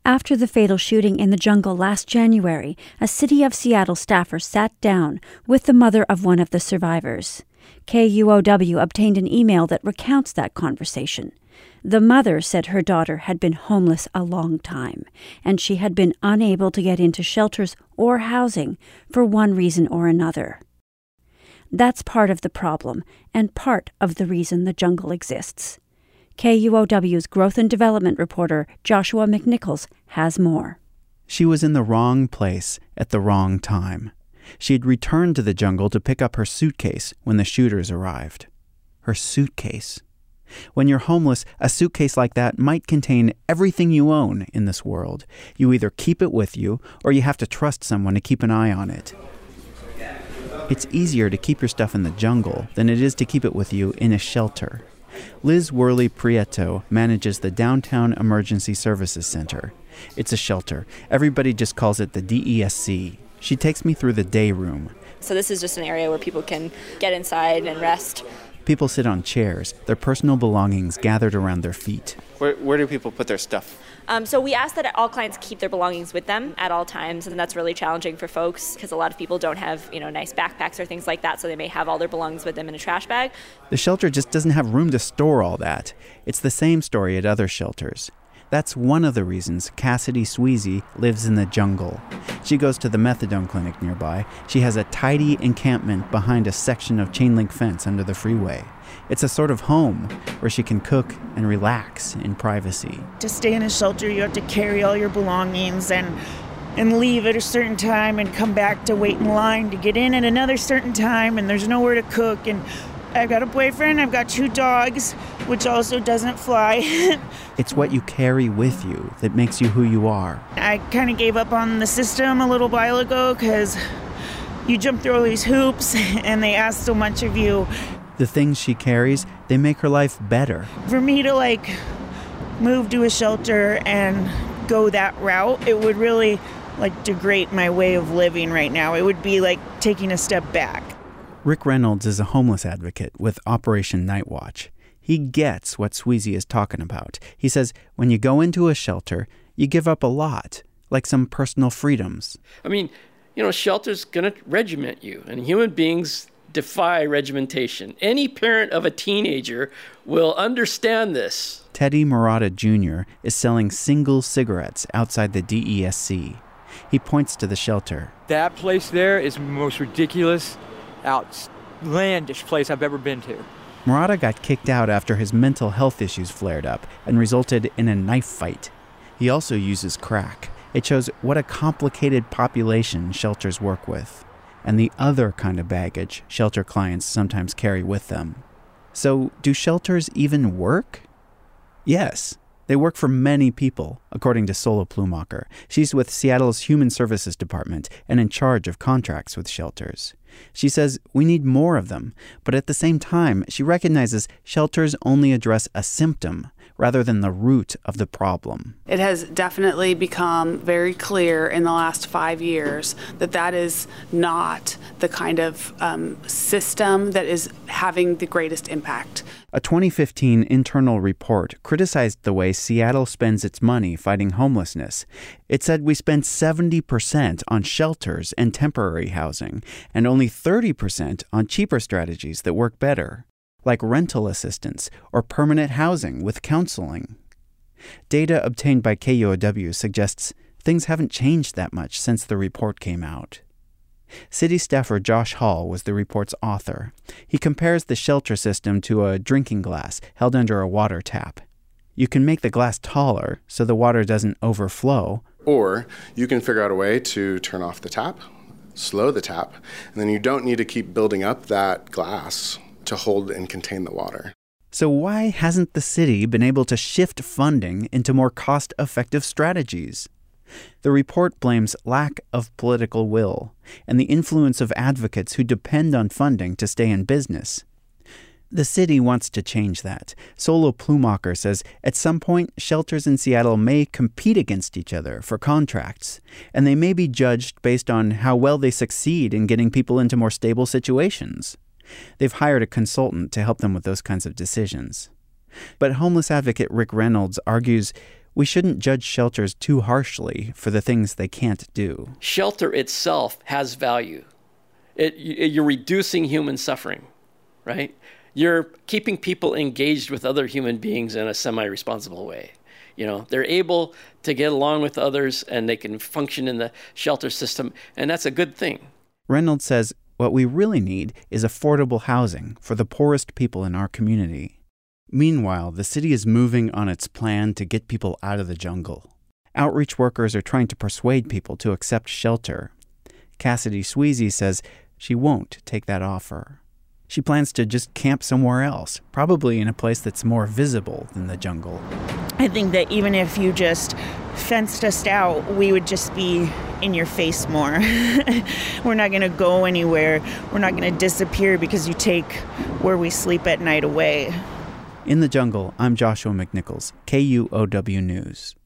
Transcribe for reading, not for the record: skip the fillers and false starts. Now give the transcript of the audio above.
After the fatal shooting in the jungle last January, a City of Seattle staffer sat down with the mother of one of the survivors. KUOW obtained an email that recounts that conversation. The mother said her daughter had been homeless a long time, and she had been unable to get into shelters or housing for one reason or another. That's part of the problem, and part of the reason the jungle exists. KUOW's growth and development reporter Joshua McNichols has more. She was in the wrong place at the wrong time. She had returned to the jungle to pick up her suitcase when the shooters arrived. Her suitcase. When you're homeless, a suitcase like that might contain everything you own in this world. You either keep it with you, or you have to trust someone to keep an eye on it. It's easier to keep your stuff in the jungle than it is to keep it with you in a shelter. Liz Worley Prieto manages the Downtown Emergency Services Center. It's a shelter. Everybody just calls it the DESC. She takes me through the day room. So this is just an area where people can get inside and rest. People sit on chairs, their personal belongings gathered around their feet. Where do people put their stuff? So we ask that all clients keep their belongings with them at all times, and that's really challenging for folks because a lot of people don't have, nice backpacks or things like that, so they may have all their belongings with them in a trash bag. The shelter just doesn't have room to store all that. It's the same story at other shelters. That's one of the reasons Cassidy Sweezy lives in the jungle. She goes to the methadone clinic nearby. She has a tidy encampment behind a section of chain link fence under the freeway. It's a sort of home where she can cook and relax in privacy. To stay in a shelter, you have to carry all your belongings and leave at a certain time and come back to wait in line to get in at another certain time, and there's nowhere to cook. And I've got a boyfriend, I've got 2 dogs, which also doesn't fly. It's what you carry with you that makes you who you are. I kind of gave up on the system a little while ago because you jump through all these hoops and they ask so much of you. The things she carries, they make her life better. For me to move to a shelter and go that route, it would really degrade my way of living right now. It would be like taking a step back. Rick Reynolds is a homeless advocate with Operation Nightwatch. He gets what Sweezy is talking about. He says when you go into a shelter, you give up a lot, like some personal freedoms. Shelter's going to regiment you, and human beings defy regimentation. Any parent of a teenager will understand this. Teddy Murata Jr. is selling single cigarettes outside the DESC. He points to the shelter. That place there is the most ridiculous, outlandish place I've ever been to. Murata got kicked out after his mental health issues flared up and resulted in a knife fight. He also uses crack. It shows what a complicated population shelters work with, and the other kind of baggage shelter clients sometimes carry with them. So, do shelters even work? Yes, they work for many people, according to Sola Plumacher. She's with Seattle's Human Services Department and in charge of contracts with shelters. She says we need more of them, but at the same time, she recognizes shelters only address a symptom rather than the root of the problem. It has definitely become very clear in the last 5 years that is not the kind of system that is having the greatest impact. A 2015 internal report criticized the way Seattle spends its money fighting homelessness. It said we spend 70% on shelters and temporary housing, and only 30% on cheaper strategies that work better, like rental assistance or permanent housing with counseling. Data obtained by KUOW suggests things haven't changed that much since the report came out. City staffer Josh Hall was the report's author. He compares the shelter system to a drinking glass held under a water tap. You can make the glass taller so the water doesn't overflow. Or you can figure out a way to turn off the tap, slow the tap, and then you don't need to keep building up that glass to hold and contain the water. So why hasn't the city been able to shift funding into more cost-effective strategies? The report blames lack of political will and the influence of advocates who depend on funding to stay in business. The city wants to change that. Sola Plumacher says at some point, shelters in Seattle may compete against each other for contracts, and they may be judged based on how well they succeed in getting people into more stable situations. They've hired a consultant to help them with those kinds of decisions. But homeless advocate Rick Reynolds argues We shouldn't judge shelters too harshly for the things they can't do. Shelter itself has value. You're reducing human suffering, right? You're keeping people engaged with other human beings in a semi-responsible way. They're able to get along with others and they can function in the shelter system, and that's a good thing. Reynolds says what we really need is affordable housing for the poorest people in our community. Meanwhile, the city is moving on its plan to get people out of the jungle. Outreach workers are trying to persuade people to accept shelter. Cassidy Sweezy says she won't take that offer. She plans to just camp somewhere else, probably in a place that's more visible than the jungle. I think that even if you just fenced us out, we would just be in your face more. We're not going to go anywhere. We're not going to disappear because you take where we sleep at night away. In the jungle, I'm Joshua McNichols, KUOW News.